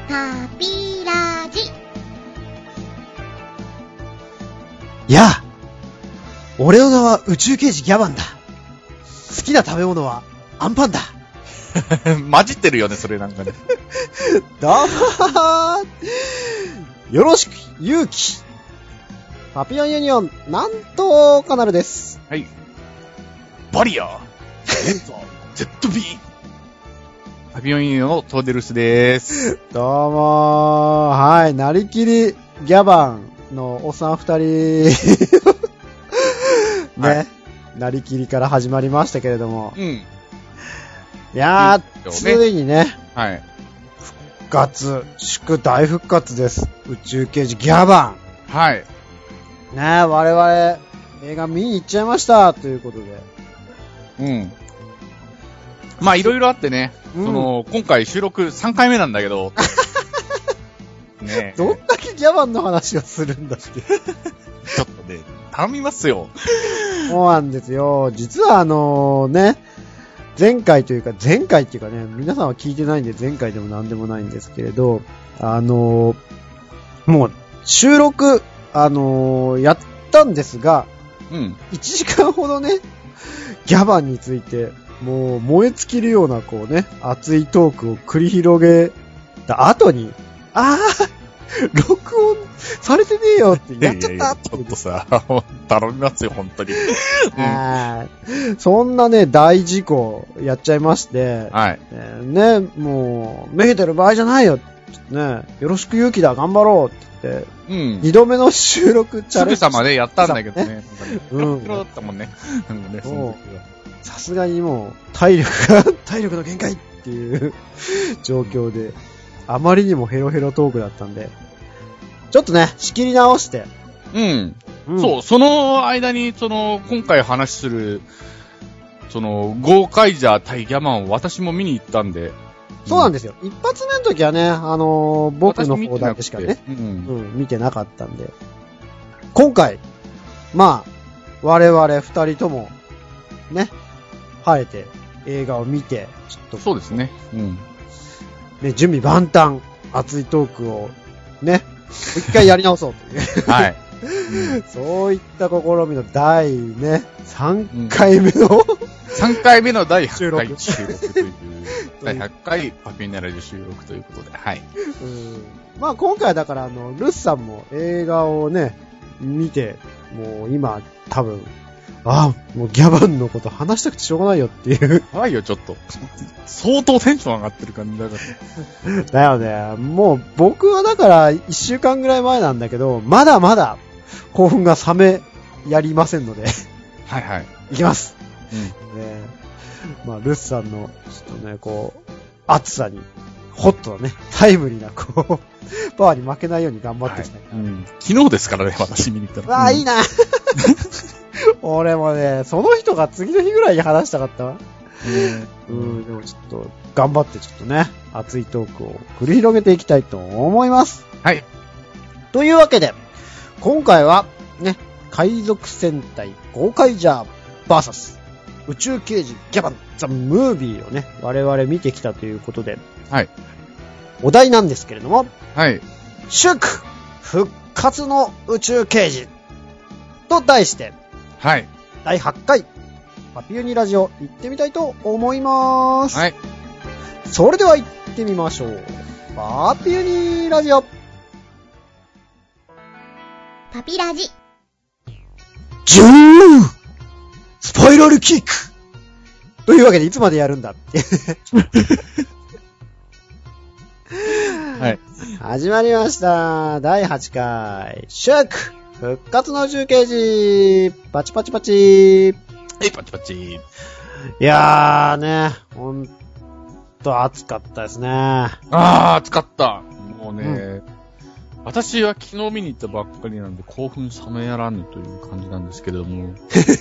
パピラジ。 いやあ、俺の名は宇宙刑事ギャバンだ。好きな食べ物はアンパンだ。 混じってるよね、それなんかね。 どうもー。よろしく、ゆうき。パピヨンユニオン、なんとカナルです。 はい。バリアー、レンザー、ZB。パピヨンユニオンのトーデルスです。 どうもー。はい、なりきりギャバンのおっさん二人。ね、はい、なりきりから始まりましたけれども。 うん。いやー、ついにね。 はい。 復活、大復活です。宇宙刑事ギャバン。 はい。 ねえ、我々、映画見に行っちゃいました、ということで。 うん。まあ、いろいろあってね、今回収録3回目なんだけど。 ねえ。どんだけギャバンの話をするんだって。 ちょっとね、頼みますよ。 そうなんですよ。実はね、前回っていうかね、皆さんは聞いてないんで前回でもなんでもないんですけれど、もう、収録、やったんですが、1時間ほどね、ギャバンについて、もう燃え尽きるようなこうね、熱いトークを繰り広げた後に、録音されてねえよってやっちゃったって。 ちょっとさ、頼みますよ、本当に。 そんなね、大事故やっちゃいまして、 はい。 ね、もう、めげてる場合じゃないよってね、よろしく勇気だ、頑張ろうって言って、2度目の収録チャレンジ。 すぐさまでやったんだけどね。プロだったもんね。 さすがにもう、体力の限界っていう状況で、あまりにもヘロヘロトークだったんで、ちょっとね、仕切り直して。 そう、その間に、今回話する、ゴーカイジャー対ギャマンを私も見に行ったんで。 そうなんですよ。一発目の時はね、僕の方だけしかね、見てなかったんで。今回、まあ、我々二人とも、ね、晴れて映画を見て、ちょっと。 そうですね。 ね、準備万端、熱いトークを、ね、一回やり直そうという。 はい。 そういった試みの第ね、3回目の、 3回目の第100回収録という、第100回パピーナラジ収録ということで、はい。 まあ今回だからルッさんも映画をね、見て、もう今多分、もうギャバンのこと話したくてしょうがないよっていう。 はいよ、ちょっと。相当テンション上がってる感じだから。 だよね。もう僕はだから1週間ぐらい前なんだけど、まだまだ興奮が冷めやりませんので。 はいはい。 いきます。まあ、ルッさんの、ちょっとね、こう、熱さに、ホットなね、タイムリーな、こう、パワーに負けないように頑張ってきた、 昨日ですからね、私見に行ったら。 いいな俺もね、その人が次の日ぐらいに話したかったわ。でもちょっと、頑張ってちょっとね、熱いトークを繰り広げていきたいと思います。 はい。 というわけで、今回は、ね、海賊戦隊ゴーカイジャー VS 宇宙刑事ギャバンザ・ムービーをね、我々見てきたということで、 はい。 お題なんですけれども、 はい。 祝復活の宇宙刑事と題して、 はい。 第8回パピユニラジオ行ってみたいと思います。 はい。 それでは行ってみましょう。パピユニラジオ。 パピラジ。 ジュースパイラルキックというわけでいつまでやるんだってはい。 始まりました。第8回祝復活の宇宙刑事パチパチパチパチパチ。いやーね、ほんと暑かったですね。 暑かった。もうね、私は昨日見に行ったばっかりなんで興奮冷めやらぬという感じなんですけれども。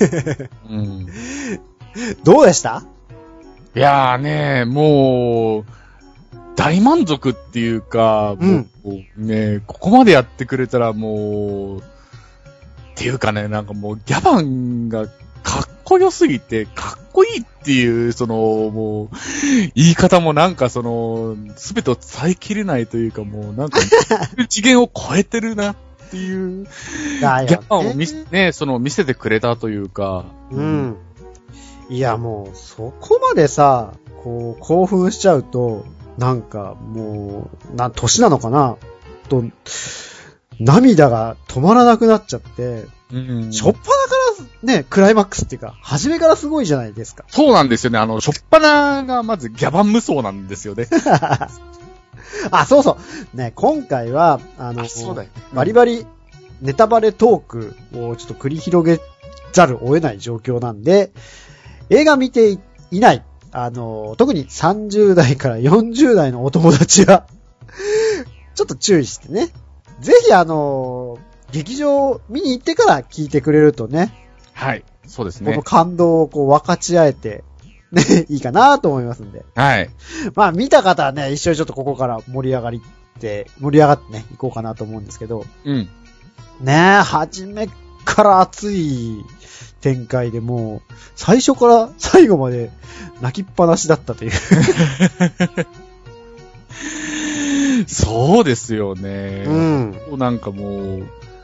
どうでした？ いやーね、もう、大満足っていうか、もうね、ここまでやってくれたらもう、っていうかね、なんかもうギャバンがかっこよすぎて、かっこいいっていう、もう、言い方もなんかすべてを伝えきれないというか、もうなんか、次元を超えてるなっていう、ギャバンを見せてくれたというか。 うん。いや、もう、そこまでさ、こう、興奮しちゃうと、なんか、もう、年なのかなと、涙が止まらなくなっちゃって、しょっぱなからね、クライマックスっていうか、初めからすごいじゃないですか。 そうなんですよね。しょっぱながまずギャバン無双なんですよね。 あ、そうそう。ね、今回は、 そうだよね。 バリバリネタバレトークをちょっと繰り広げざるを得ない状況なんで、映画見ていない、特に30代から40代のお友達は、ちょっと注意してね。ぜひ劇場見に行ってから聞いてくれるとね。 はい。そうですね。 この感動をこう分かち合えて、ね、いいかなと思いますんで。 はい。 まあ見た方はね、一緒にちょっとここから盛り上がってね、行こうかなと思うんですけど。 うん。 ねえ、初めから熱い展開でもう、最初から最後まで泣きっぱなしだったという。 そうですよね。 うん。 なんかもう、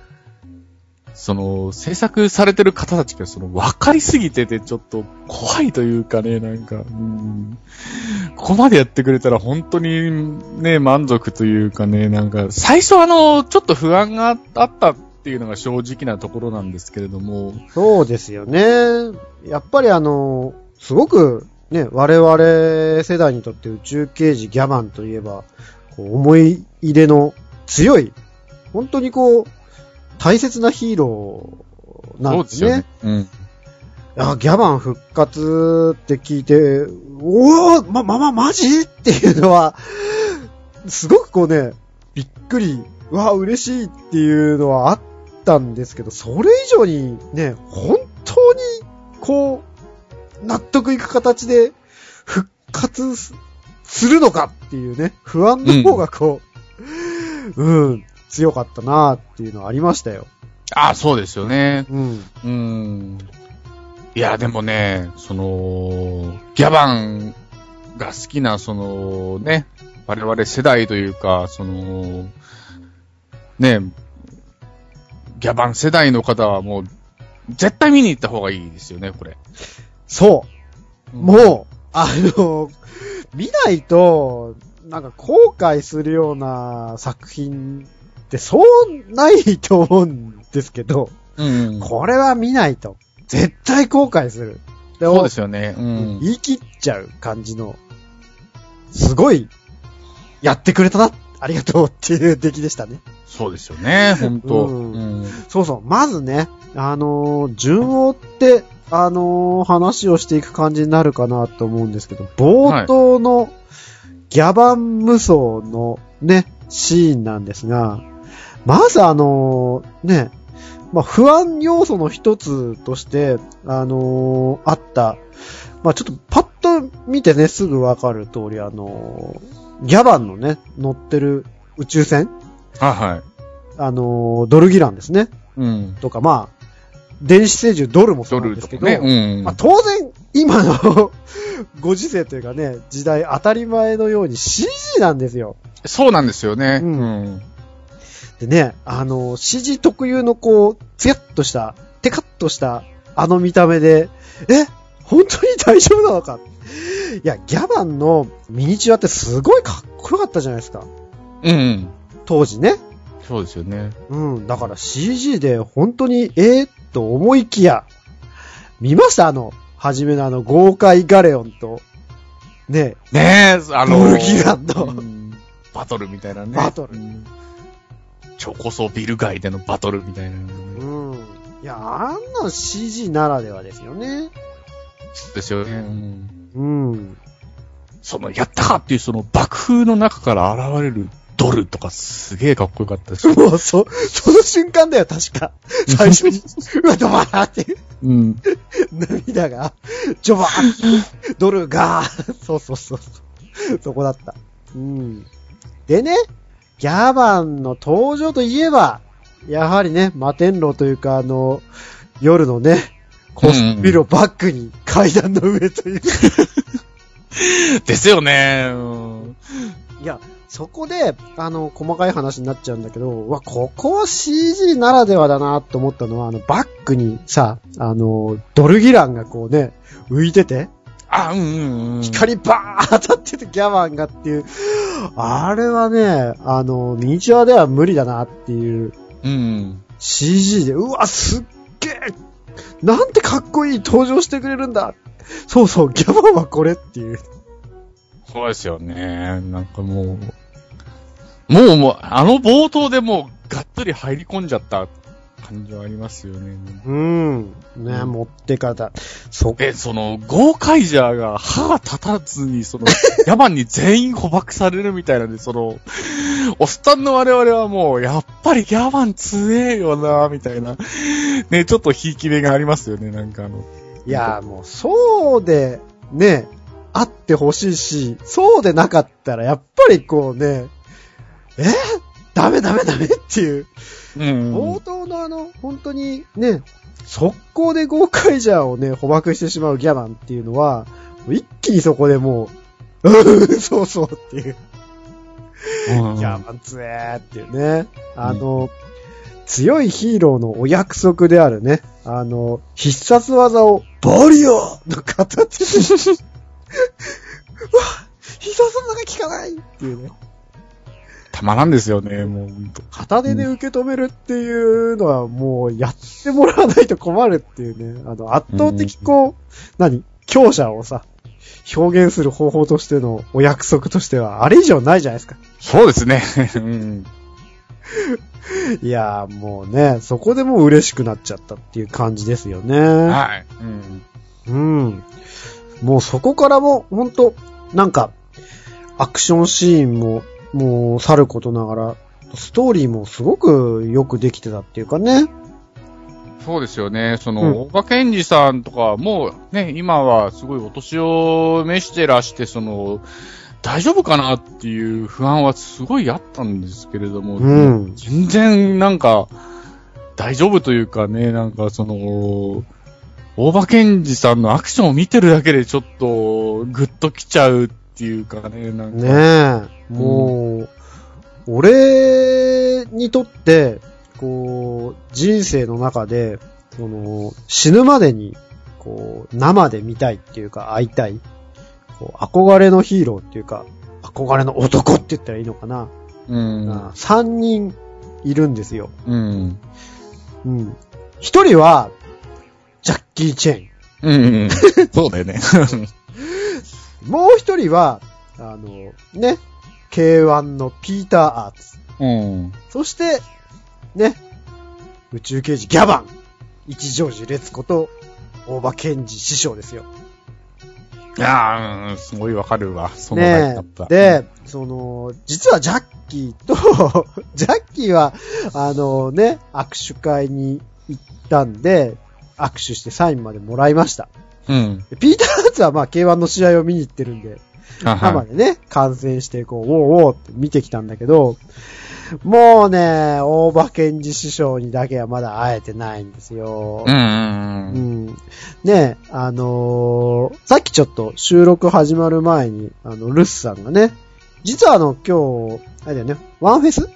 制作されてる方たちが分かりすぎててちょっと怖いというかね、なんか、ここまでやってくれたら本当にね、満足というかね、なんか、最初ちょっと不安があったっていうのが正直なところなんですけれども。 そうですよね。やっぱりすごくね、我々世代にとって宇宙刑事ギャバンといえば、こう思い入れの強い、本当にこう、大切なヒーローなんですね。そうですよね。うん。ギャバン復活って聞いて、おー、マジっていうのは、すごくこうね、びっくり、嬉しいっていうのはあったんですけど、それ以上にね、本当に、こう、納得いく形で復活するのかっていうね、不安の方がこう、強かったなーっていうのはありましたよ。 あ、そうですよね。いや、でもね、ギャバンが好きな、ね、我々世代というか、ね、ギャバン世代の方はもう、絶対見に行った方がいいですよね、これ。 そう。もう、見ないと、なんか後悔するような作品ってそうないと思うんですけど、これは見ないと絶対後悔する。 そうですよね。 言い切っちゃう感じの、すごい、やってくれたな、ありがとうっていう出来でしたね。 そうですよね、ほんと。 そうそう、まずね、順を追って、話をしていく感じになるかなと思うんですけど、冒頭のギャバン無双のね、シーンなんですが、まずね、不安要素の一つとして、あった、ちょっとパッと見てね、すぐわかる通り、ギャバンのね、乗ってる宇宙船はい。 ドルギランですね。とか、電子星獣ドルもそうなんですけど、ね、当然、今のご時世というかね、時代当たり前のように CG なんですよ。 そうなんですよね。 でね、CG 特有のこう、ツヤっとした、テカッとした見た目で、本当に大丈夫なのか。いや、ギャバンのミニチュアってすごいかっこよかったじゃないですか。当時ね。 そうですよね。 だから CG で本当にと思いきや、見ました初めの豪快ガレオンと、ねえ、 ドルギランの、 バトルみたいなね。 バトル。 超高層ビル街でのバトルみたいな。 いや、あんな CG ならではですよね。 そうですよね。 やったかっていう爆風の中から現れるドルとかすげえかっこよかったです。 もうその瞬間だよ、確か。最初に。ドバーって。涙が、ジョバードルが、そう。そこだった。でね、ギャバンの登場といえば、やはりね、摩天楼というか夜のね、 コスビルをバックに階段の上という。 ですよね。 いや、そこで、細かい話になっちゃうんだけど、ここは CG ならではだなと思ったのは、バックにさ、ドルギランがこうね、浮いてて、光バーン当たっててギャバンがっていう、あれはね、ミニチュアでは無理だなっていう、CG で、うわ、すっげえなんてかっこいい登場してくれるんだ。そうそう、ギャバンはこれっていう。 そうですよね。なんかもう、冒頭でもう、がっつり入り込んじゃった感じはありますよね。 ね、持って方。 ゴーカイジャーが歯が立たずに、ヤマンに全員捕獲されるみたいなんで、おっさんの我々はもう、やっぱりヤマン強えよな、みたいな。ね、ちょっとひいき目がありますよね、なんかいや、もう、そうで、ね、あってほしいし、そうでなかったら、やっぱりこうね、ダメっていう。冒頭の本当にね、速攻でゴーカイジャーをね、捕獲してしまうギャバンっていうのは、一気にそこでもう、そうそうっていう。ギャバン強えっていうね。強いヒーローのお約束であるね、必殺技を、バリアの形で、必殺技が効かないっていうね。 たまらんですよね、もう。 片手で受け止めるっていうのはもうやってもらわないと困るっていうね。圧倒的強者をさ、表現する方法としてのお約束としては、あれ以上ないじゃないですか。 そうですね。 いやーもうね、そこでもう嬉しくなっちゃったっていう感じですよね。 はい。 もうそこからも、ほんと、なんか、アクションシーンも、もう、さることながら、ストーリーもすごくよくできてたっていうかね。 そうですよね。大場健二さんとか、もうね、今はすごいお年を召してらして、大丈夫かなっていう不安はすごいあったんですけれども、全然なんか、大丈夫というかね、なんか大場健二さんのアクションを見てるだけでちょっと、グッときちゃうっていうかね、なんか。 ねえ、もう、俺にとって、こう、人生の中で、死ぬまでに、こう、生で見たいっていうか、会いたい。こう憧れのヒーローっていうか、憧れの男って言ったらいいのかな。3人いるんですよ。1人は、ジャッキー・チェン。 そうだよね。 もう1人は、ね、K1 のピーター・アーツ。そして、ね、宇宙刑事ギャバン。一条寺烈子と、大場健二師匠ですよ。 いやー、すごいわかるわ。そのねえ。で、実はジャッキーと、ジャッキーは、ね、握手会に行ったんで、握手してサインまでもらいました。ピーター・アーツはK1 の試合を見に行ってるんで、生でね、観戦して、ウォーウォーって見てきたんだけど、もうね、大場健二師匠にだけはまだ会えてないんですよ。ね、さっきちょっと収録始まる前に、ルスさんがね、実は今日、あれだよね、ワンフェス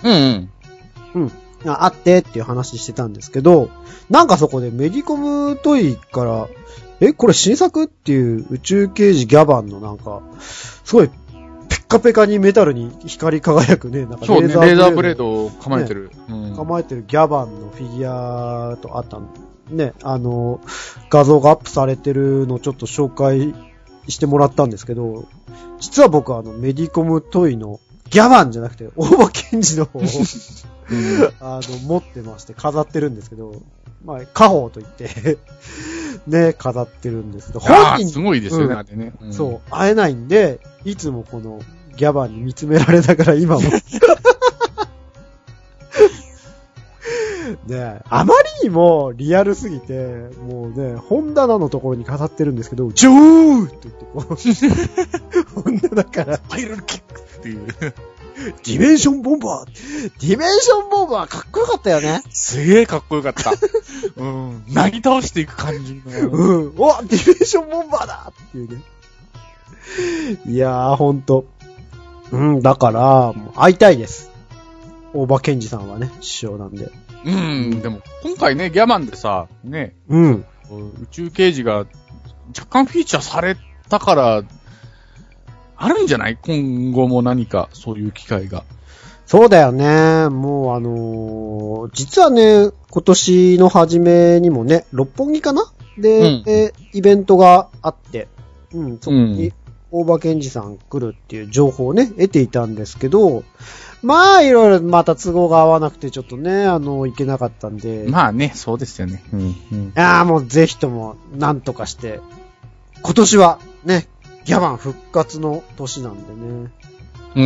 あってっていう話してたんですけど、なんかそこでメディコムトイから、これ新作っていう宇宙刑事ギャバンのなんか、すごい、ペッカペカにメタルに光り輝くね、なんかレーザーブレードを構えてる。 構えてるギャバンのフィギュアとあったんね、画像がアップされてるのをちょっと紹介してもらったんですけど、実は僕メディコムトイのギャバンじゃなくて、大場健二の方を持ってまして飾ってるんですけど、家宝と言ってね、飾ってるんですけど、 本人すごいですよね、あれね。 そう、会えないんで、いつもこのギャバンに見つめられながら今もね、あまりにもリアルすぎて、もうね、本棚のところに飾ってるんですけど、ジョーって言ってこう、本棚からスパイラルキックっていう。 ディメンションボンバー。ディメンションボンバーかっこよかったよね。 すげえかっこよかった。うん。なぎ倒していく感じの。 うん。お、ディメンションボンバーだっていうね。いやー、ほんと。うん、だから、もう会いたいです。大場健二さんはね、師匠なんで。 うん、でも、今回ね、ギャマンでさ、ね、 うん。 宇宙刑事が若干フィーチャーされたから、あるんじゃない？今後も何か、そういう機会が。 そうだよね。もう実はね、今年の初めにもね、六本木かなで、イベントがあって、うん、そこに大場健二さん来るっていう情報をね、得ていたんですけど、まあ、いろいろまた都合が合わなくてちょっとね、行けなかったんで。 まあね、そうですよね。 もうぜひとも、なんとかして、今年はね、ギャバン復活の年なんでね。 うん。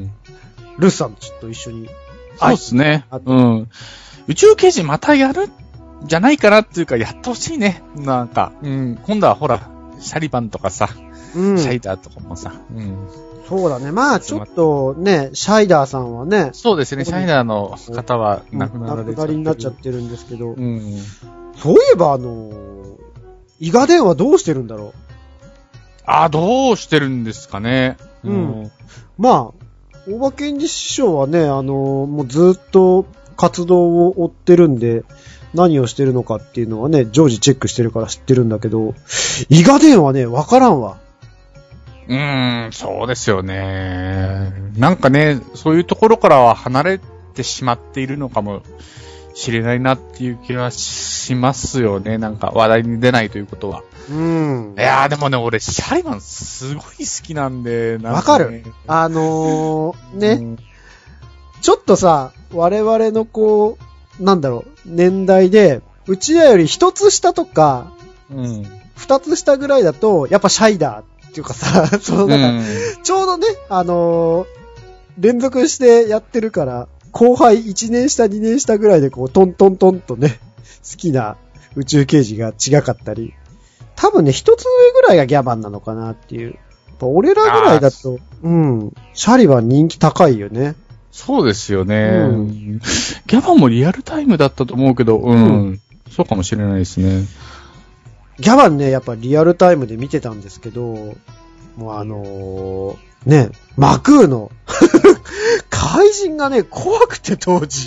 ルスさんとちょっと一緒に。 そうですね。うん。宇宙刑事またやるんじゃないかなっていうか、やってほしいね。なんか。うん。今度はほら、シャリバンとかさ、シャイダーとかもさ。うん。 そうだね。まあ、ちょっとね、シャイダーさんはね。 そうですね。シャイダーの方は亡くなられちゃってる。 亡くなりになっちゃってるんですけど。 うん。 そういえば伊賀伝はどうしてるんだろう。 どうしてるんですかね。 うん。まあ、大場健二師匠はね、もうずっと活動を追ってるんで、何をしてるのかっていうのはね、常時チェックしてるから知ってるんだけど、伊賀伝はね、わからんわ。 そうですよね。なんかね、そういうところからは離れてしまっているのかもしれないなっていう気はしますよね。なんか話題に出ないということは。いやーでもね、俺、シャリバンすごい好きなんで、 わかる。ね、ちょっとさ、我々のこう、なんだろう、年代で、うちらより一つ下とか、二つ下ぐらいだと、やっぱシャイダーっていうかさ、なんか、ちょうどね、連続してやってるから、後輩1年下、2年下ぐらいでこう、トントントンとね、好きな宇宙刑事が違かったり、多分ね、一つ上ぐらいがギャバンなのかなっていう。やっぱ俺らぐらいだと、シャリバン人気高いよね。 そうですよね。ギャバンもリアルタイムだったと思うけど、そうかもしれないですね。 ギャバンね、やっぱリアルタイムで見てたんですけど、もうね、マクーの怪人がね、怖くて当時。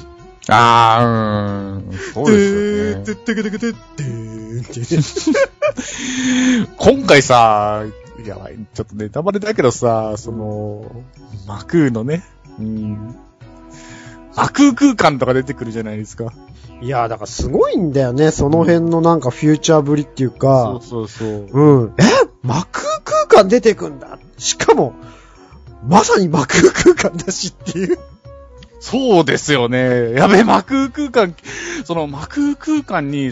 そうですよね。今回さ、やばい、ちょっとネタバレだけどさ、マクーのね、マクー空間とか出てくるじゃないですか。 いや、だからすごいんだよね、その辺のなんかフューチャーぶりっていうか。 そう。 マクー空間出てくんだ。しかも、まさにマクー空間だしっていう。 そうですよね。やべえ、マクー空間、マクー空間に、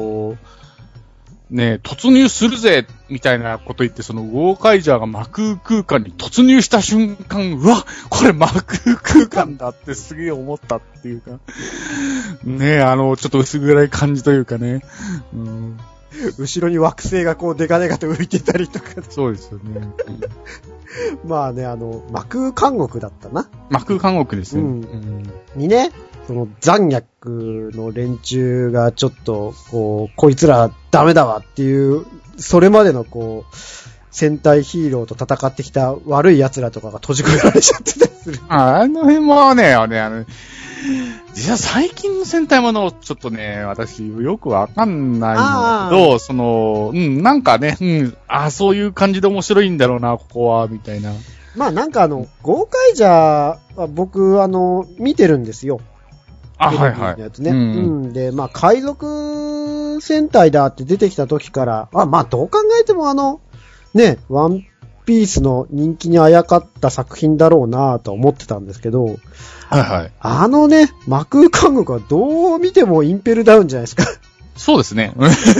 突入するぜみたいなこと言って、ウォーカイジャーがマクー空間に突入した瞬間、うわ、これマクー空間だってすげえ思ったっていうか。ねちょっと薄暗い感じというかね。 後ろに惑星がこうデカデカと浮いてたりとか。 そうですよね。 まあね、マクー監獄だったな。 マクー監獄ですね。 にね、残虐の連中がちょっと、こいつらダメだわっていう、それまでの戦隊ヒーローと戦ってきた悪い奴らとかが閉じ込められちゃってたりする。 あの辺もね、実は最近の戦隊ものちょっとね、私よくわかんないんだけど、なんかね、そういう感じで面白いんだろうな、ここは、みたいな。 まあなんかゴーカイジャーは僕見てるんですよ。 はいはい。 やつね。で、まあ海賊戦隊だって出てきた時から、まあどう考えてもね、ワンピースの人気にあやかった作品だろうなと思ってたんですけど、ね、マクー監獄はどう見てもインペルダウンじゃないですか。 そうですね。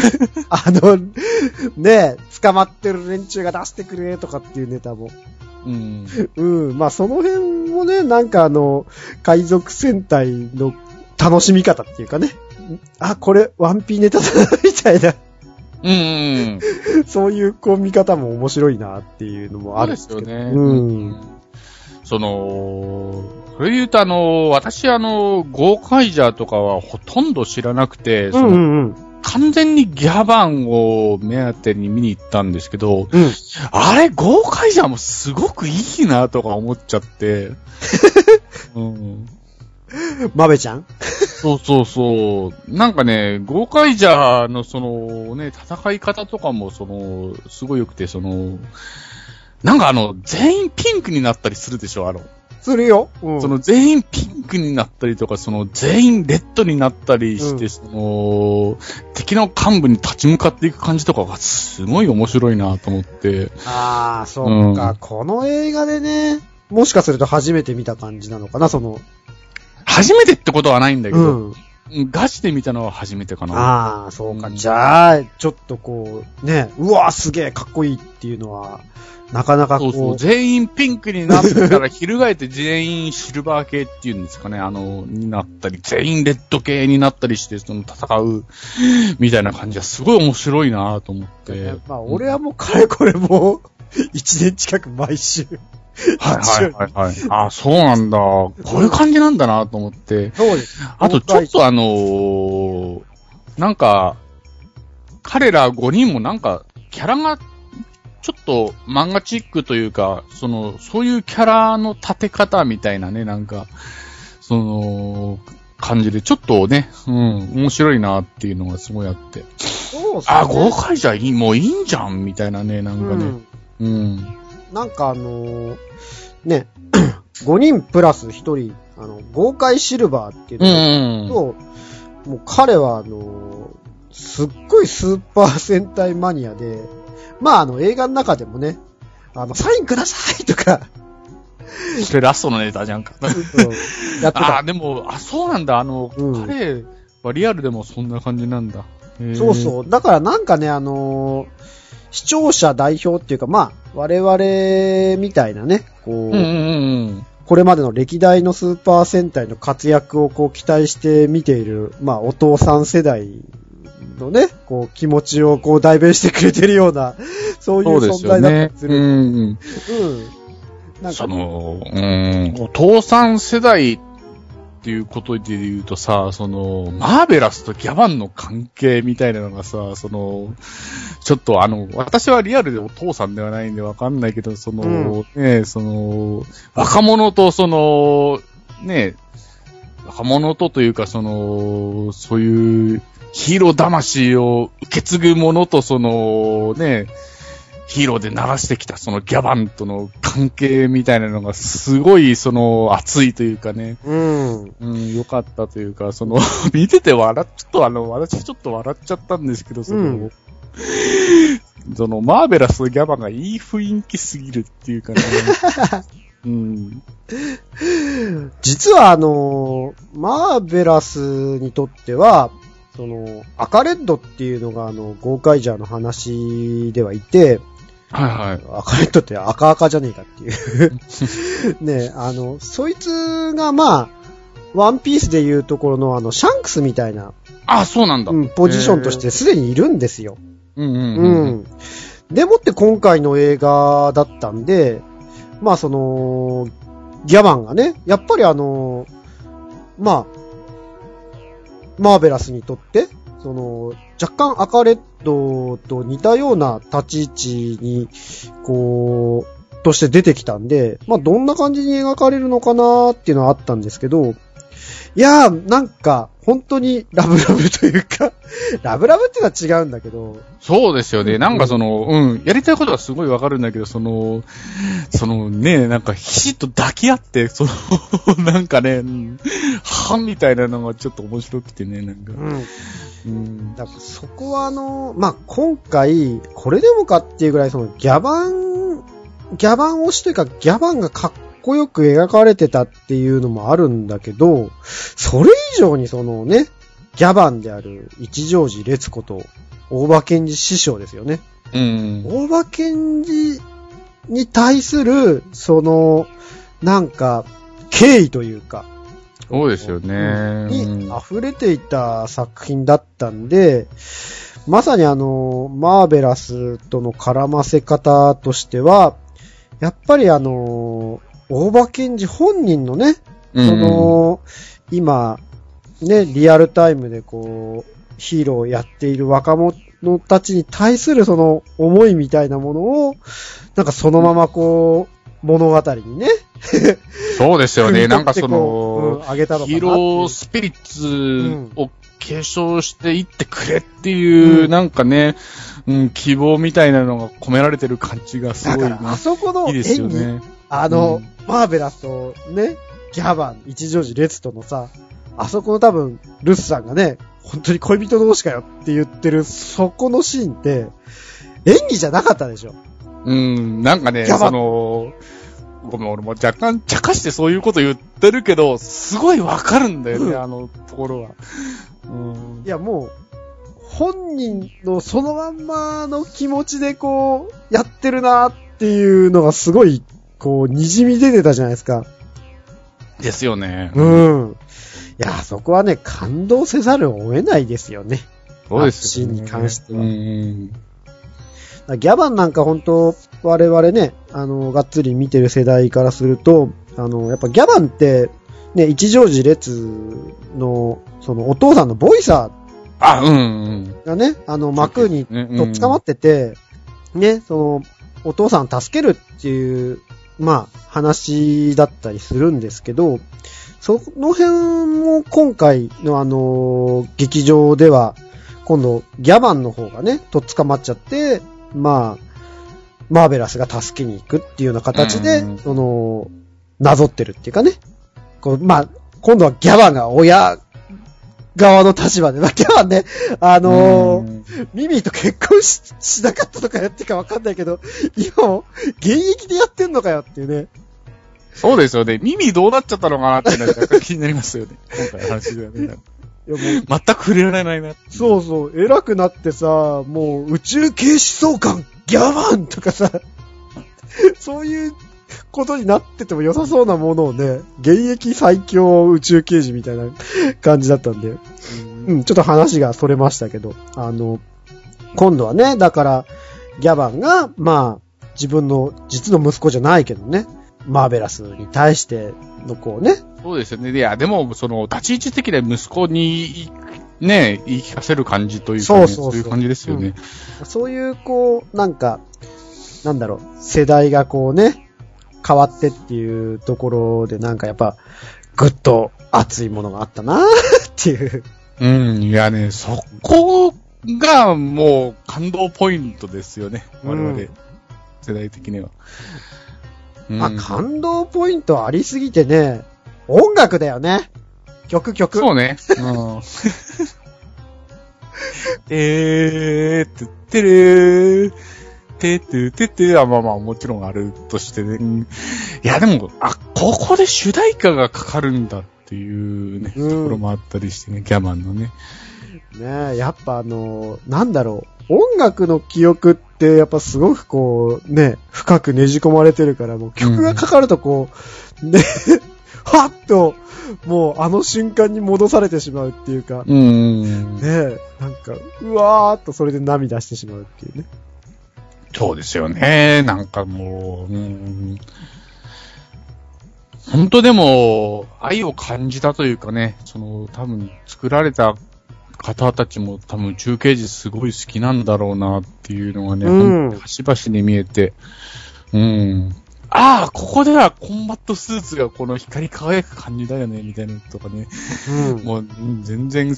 ね、捕まってる連中が出してくれとかっていうネタも。まあその辺もね、なんか海賊戦隊の楽しみ方っていうかね。これ、ワンピーネタだな、みたいな。そういう見方も面白いなっていうのもあるんですけど。 そうですよね。 それで言うと私ゴーカイジャーとかはほとんど知らなくて、完全にギャバンを目当てに見に行ったんですけど、あれ、ゴーカイジャーもすごくいいなとか思っちゃって。 マベちゃんそうそうそう。なんかね、ゴーカイジャーのね、戦い方とかもすごい良くて、なんか全員ピンクになったりするでしょ、 するよ。 全員ピンクになったりとか、全員レッドになったりして、敵の幹部に立ち向かっていく感じとかがすごい面白いなと思って。 ああ、そっか、この映画でね、もしかすると初めて見た感じなのかな、 初めてってことはないんだけど、ガチで見たのは初めてかな。 ああ、そうか。じゃあ、ちょっとね、うわーすげえかっこいいっていうのは、なかなかそう、全員ピンクになったら、翻って全員シルバー系っていうんですかね、になったり、全員レッド系になったりして、戦う、みたいな感じがすごい面白いなと思って。 まあ、俺はもうかれこれもう、1年近く毎週。 はい。あ、そうなんだ。こういう感じなんだなと思って。 そうです。 あと、ちょっとなんか、彼ら5人もなんか、キャラが、ちょっと漫画チックというか、そういうキャラの立て方みたいなね、なんか、感じで、ちょっとね、面白いなっていうのがすごいあって。 そうですね。 あ、豪快じゃもういいんじゃんみたいなね、なんかね。 なんかね、5人プラス1人、豪快シルバーっていうのと、もう彼はすっごいスーパー戦隊マニアで、まあ映画の中でもね、サインくださいとか。 それラストのネタじゃんか。 やってた。 でも、そうなんだ。彼はリアルでもそんな感じなんだ。 そうそう。だからなんかね、視聴者代表っていうか、まあ、我々みたいなね、これまでの歴代のスーパー戦隊の活躍を期待して見ている、まあ、お父さん世代のね、気持ちを代弁してくれてるような、そういう存在だったりする。なんかお父さん世代っていうことで言うとさ、マーベラスとギャバンの関係みたいなのがさ、ちょっと私はリアルでお父さんではないんでわかんないけど、ね、若者とね、若者というかそういうヒーロー魂を受け継ぐものとね、ヒーローで流してきたギャバンとの関係みたいなのがすごい熱いというかね。良かったというか、見てて私ちょっと笑っちゃったんですけど、マーベラスとギャバンがいい雰囲気すぎるっていうかね。 実はマーベラスにとっては、赤レッドっていうのがゴーカイジャーの話ではいて、赤レッドって赤じゃねえかっていうね、そいつがまあ、ワンピースでいうところのシャンクスみたいな。 あ、そうなんだ。 ポジションとしてすでにいるんですよ。でもって今回の映画だったんで、まあギャバンがね、やっぱりまあ、マーベラスにとって、若干赤レッドと似たような立ち位置に、として出てきたんで、まあ、どんな感じに描かれるのかなっていうのはあったんですけど、いやー、なんか、本当にラブラブというか、ラブラブってのは違うんだけど。 そうですよね。なんかやりたいことはすごいわかるんだけど、ね、なんか、ひしっと抱き合って、なんかね、みたいなのがちょっと面白くてね、なんか。 だからそこはまあ、今回、これでもかっていうぐらいギャバン推しというか、ギャバンがかっこよく描かれてたっていうのもあるんだけど、それ以上にね、ギャバンである一条寺烈子と大場健二師匠ですよね。大場健二に対する、なんか、敬意というか、 そうですよね。 に溢れていた作品だったんで、まさにマーベラスとの絡ませ方としては、やっぱり大大場健二本人のね、 うん今、ね、リアルタイムでこう、ヒーローをやっている若者たちに対するその思いみたいなものを、なんかそのままこう、物語にね。 そうですよね。なんかその、 あげたのかなヒーロースピリッツを継承していってくれっていう、なんかね、希望みたいなのが込められてる感じがすごい、ね。 だからあそこのいいですよね。 マーベラスとね、ギャバン、一乗寺レツとのさ、あそこの多分、ルスさんがね、本当に恋人同士かよって言ってる、そこのシーンって、演技じゃなかったでしょ。 なんかね、ごめん、俺も若干茶化してそういうこと言ってるけど、すごいわかるんだよね、あのところは。 いや、もう、本人のそのまんまの気持ちでこう、やってるなっていうのがすごい、こう、滲み出てたじゃないですか。 ですよね。 いや、そこはね、感動せざるを得ないですよね。 そうですよね。 シーンに関しては。ギャバンなんか本当、我々ね、がっつり見てる世代からすると、やっぱギャバンって、ね、一乗寺列の、そのお父さんのボイサーがね、幕にとっ捕まってて、ね、その、お父さんを助けるっていう、まあ、話だったりするんですけど、その辺も今回の劇場では、今度、ギャバンの方がね、とっ捕まっちゃって、まあ、マーベラスが助けに行くっていうような形で、なぞってるっていうかね。こう、まあ、今度はギャバンが親側の立場で、まあ、ギャバンね、ミミと結婚 しなかったとかやってかわかんないけど、今も現役でやってんのかよっていうね。 そうですよね。ミミどうなっちゃったのかなってのが気になりますよね。今回の話ではね。いやもう全く触れられないな。 そうそう、偉くなってさ、もう宇宙警視総監ギャバンとかさ、そういうことになってても良さそうなものをね、現役最強宇宙刑事みたいな感じだったんで、ちょっと話がそれましたけど、今度はね、だから、ギャバンが、まあ、自分の実の息子じゃないけどね、マーベラスに対してのこうね。 そうですよね。いや、でも、その、立ち位置的で息子に、ね、言い聞かせる感じというか、ね、そういう感じですよね。 そういう、こう、なんか、なんだろう、世代がこうね、変わってっていうところで、なんかやっぱ、ぐっと熱いものがあったなっていう。 いやね、そこがもう感動ポイントですよね。我々、世代的には。 まあ、感動ポイントありすぎてね、音楽だよね。曲。 そうね。てれー。まあもちろんあるとしてね。いやでも、ここで主題歌がかかるんだっていうね、ところもあったりしてね、ギャバンのね。 ねえ、やっぱなんだろう、音楽の記憶ってやっぱすごくこう、ね、深くねじ込まれてるから、もう曲がかかるとこう、ね、はっと、もうあの瞬間に戻されてしまうっていうか、ねえ、なんか、うわーっとそれで涙してしまうっていうね。 そうですよね。なんかもう、本当でも、愛を感じたというかね、多分作られた方たちも多分宇宙刑事すごい好きなんだろうなっていうのがね、本当に端々に見えて、ここではコンバットスーツがこの光り輝く感じだよね、みたいなのとかね。もう、全然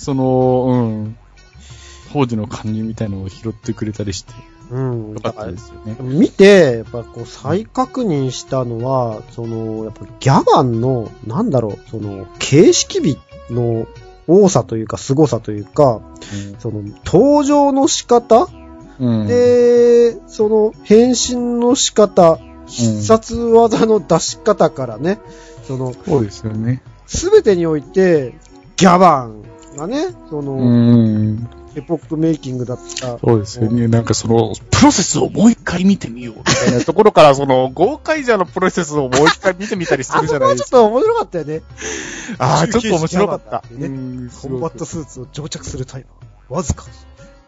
当時の感じみたいなのを拾ってくれたりして。よかったですよね。 見て、やっぱこう再確認したのは、やっぱギャバンの、なんだろう、形式美の多さというか、凄さというか、登場の仕方、で、変身の仕方、必殺技の出し方からね、 そうですよね。 すべてにおいて、ギャバンがね、エポックメイキングだった。 そうですよね。なんかプロセスをもう一回見てみようみたいなところから、豪快者のプロセスをもう一回見てみたりするじゃないですか。 ちょっと面白かったよね。 ちょっと面白かった。 コンバットスーツを蒸着するタイムは、わずか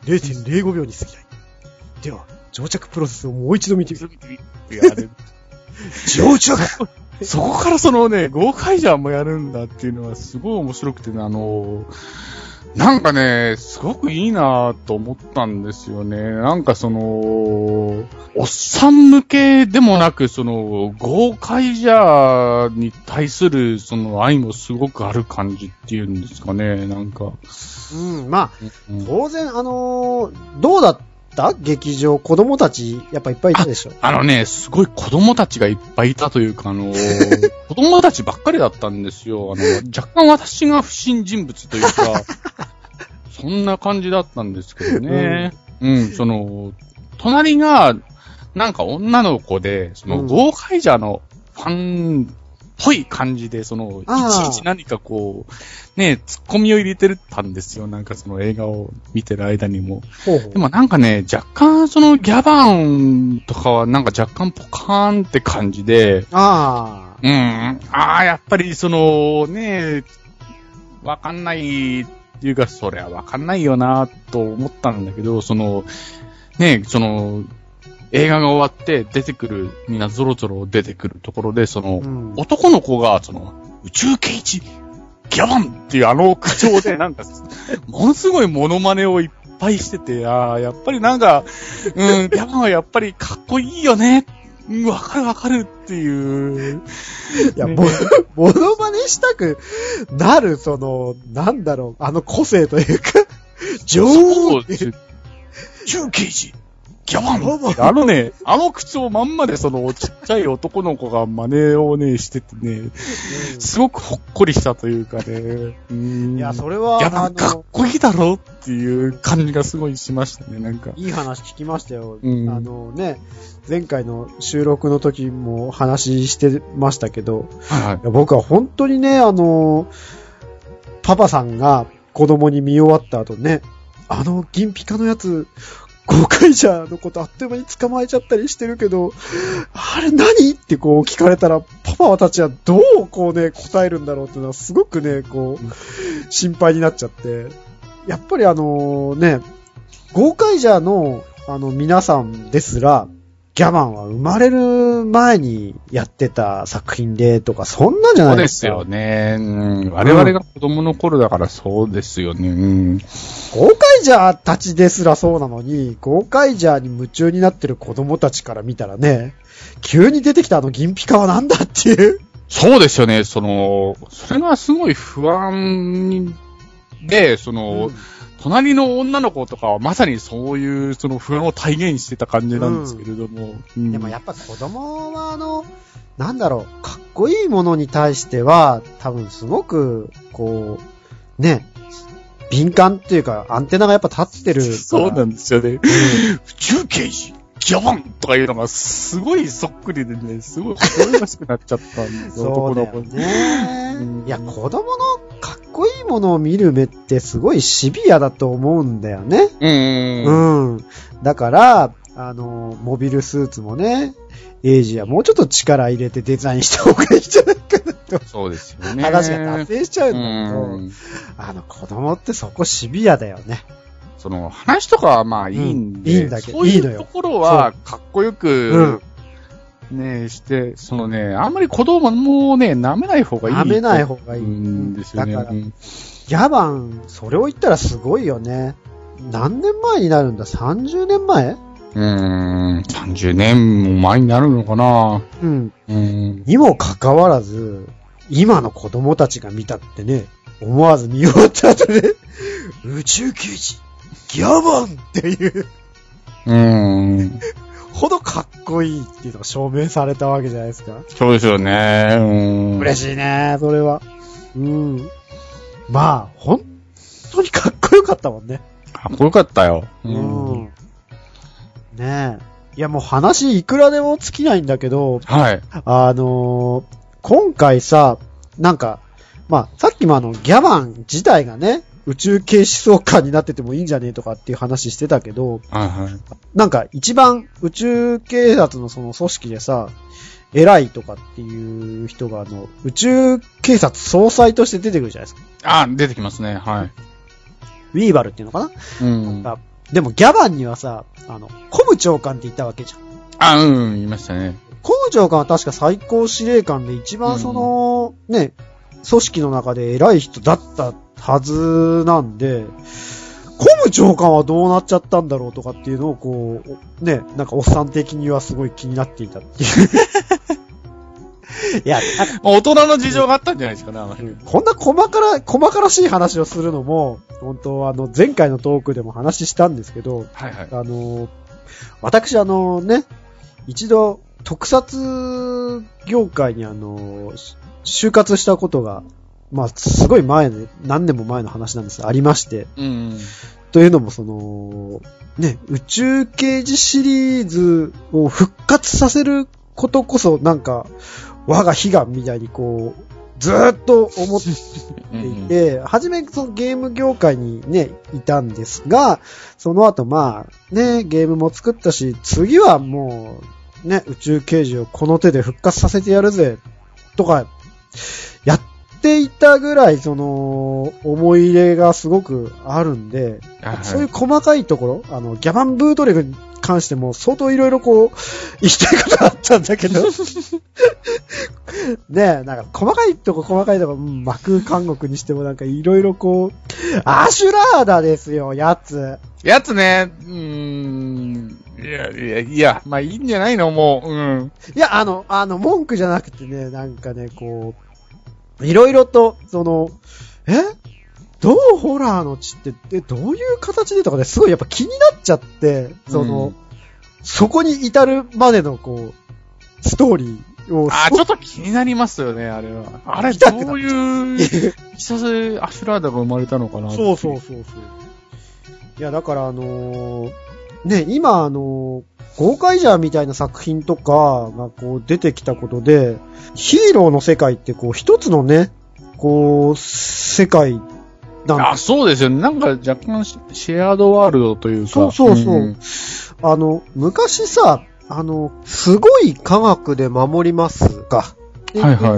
0.05 秒に過ぎない。では、蒸着プロセスをもう一度見てみる。 上着そこからそのね、ゴーカイジャーもやるんだっていうのはすごい面白くてね、なんかね、すごくいいなぁと思ったんですよね。なんかその、おっさん向けでもなく、その、ゴーカイジャーに対するその愛もすごくある感じっていうんですかね、なんか。 まあ、当然、どうだった劇場、子供たち、やっぱいっぱいいたでしょ。 すごい子供たちがいっぱいいたというか、子供たちばっかりだったんですよ。若干私が不審人物というか、そんな感じだったんですけどね。隣が、なんか女の子で、ゴーカイジャーのファンっぽい感じで、いちいち何かこう、ね、ツッコミを入れてたんですよ。なんかその映画を見てる間にも。でもなんかね、若干ギャバンとかはなんか若干ポカーンって感じで、やっぱりわかんないっていうか、それはわかんないよなと思ったんだけど、映画が終わって出てくる、みんなゾロゾロ出てくるところで、男の子が、宇宙刑事、ギャバンっていう口調で、なんか、ものすごいモノマネをいっぱいしてて、やっぱりなんか、ギャバンはやっぱりかっこいいよね。わかるっていう。 いや、モノマネしたくなる、なんだろう、個性というか、上手。 宇宙刑事。ギャバン口調まんまでちっちゃい男の子が真似をね、しててね、すごくほっこりしたというかね。 いや、それは、 ギャバンかっこいいだろっていう感じがすごいしましたね、なんか。 いい話聞きましたよ。前回の収録の時も話してましたけど、僕は本当にね、パパさんが子供に見終わった後ね、銀ピカのやつ、ゴーカイジャーのことあっという間に捕まえちゃったりしてるけど、あれ何ってこう聞かれたら、パパたちはどうこうね、答えるんだろうっていうのはすごくね、心配になっちゃって。やっぱりゴーカイジャーの皆さんですら、ギャバンは生まれる前にやってた作品でとか、そんなんじゃないですか。 そうですよね。我々が子供の頃だからそうですよね。 ゴーカイジャーたちですらそうなのに、ゴーカイジャーに夢中になってる子供たちから見たらね、急に出てきた銀ピカはなんだっていう。 そうですよね。それがすごい不安で、隣の女の子とかはまさにそういう不安を体現してた感じなんですけれども。 でもやっぱ子供はなんだろう、かっこいいものに対しては多分すごく、敏感っていうかアンテナがやっぱ立ってるから。 そうなんですよね。宇宙刑事ギャバンとかいうのがすごいそっくりでね、すごい微笑ましくなっちゃったんですよ。 そうだよね。いや、子供のかっこいいものを見る目ってすごいシビアだと思うんだよね。だから、モビルスーツもね、エイジはもうちょっと力入れてデザインした方がいいんじゃないかなと。 そうですよね。 話が達成しちゃうんだけど、子供ってそこシビアだよね。 話とかはまあいいんで、 いいんだけど、 そういうところはかっこよく、して、あんまり子供もね、舐めない方がいい。 舐めない方がいい。 んですよね。 だから、ギャバン、それを言ったらすごいよね。何年前になるんだ ?30 年前 ？30年も前になるのかな。 にもかかわらず、今の子供たちが見たってね、思わず見終わった後で、宇宙刑事、ギャバンっていう。ほどかっこいいっていうのが証明されたわけじゃないですか。 そうですよね。 嬉しいね、それは。まあ、本当にかっこよかったもんね。 かっこよかったよ。 ねえ。いや、もう話いくらでも尽きないんだけど、 はい。 今回さ、なんか、まあ、さっきもギャバン自体がね、宇宙警視総監になっててもいいんじゃねえとかっていう話してたけど、なんか一番宇宙警察のその組織でさ、偉いとかっていう人が宇宙警察総裁として出てくるじゃないですか。 出てきますね、はい。 ウィーバルっていうのかな？でもギャバンにはさ、コム長官って言ったわけじゃん。 言いましたね。 コム長官は確か最高司令官で一番ね、組織の中で偉い人だったはずなんで、コム長官はどうなっちゃったんだろうとかっていうのをこう、ね、なんかおっさん的にはすごい気になっていたっていう。いや、 大人の事情があったんじゃないですかね、 こんな細からしい話をするのも、本当前回のトークでも話したんですけど、 はいはい。 私ね、一度特撮業界に就活したことが、まあ、すごい前で、何年も前の話なんですが、ありまして。 うん。 というのもね、宇宙刑事シリーズを復活させることこそ、なんか、我が悲願みたいにこう、ずーっと思っていて、初めそのゲーム業界にね、いたんですが、その後まあ、ね、ゲームも作ったし、次はもう、ね、宇宙刑事をこの手で復活させてやるぜ、とか、やっていたぐらい、思い入れがすごくあるんで、はいはい、そういう細かいところ、ギャバンブートレグに関しても相当いろいろこう、言いたいことあったんだけど、ねえ、なんか細かいとこ、魔空監獄にしてもなんかいろいろこう、アシュラーダですよ、やつね、 いや、まあいいんじゃないのもう、 いや、文句じゃなくてね、なんかね、こう、いろいろと、どうホラーの血ってどういう形でとかね、すごいやっぱ気になっちゃって、そこに至るまでのこう、ストーリーを。 ちょっと気になりますよね、あれは。あれ、どういう、いきさつでアシュラーダが生まれたのかな。 そう。いや、だからね、今ゴーカイジャーみたいな作品とかがこう出てきたことで、ヒーローの世界ってこう一つのね、こう、世界なんそうですよね。なんか若干シェアードワールドというか。 そう。昔さ、すごい科学で守りますか。 はいはい。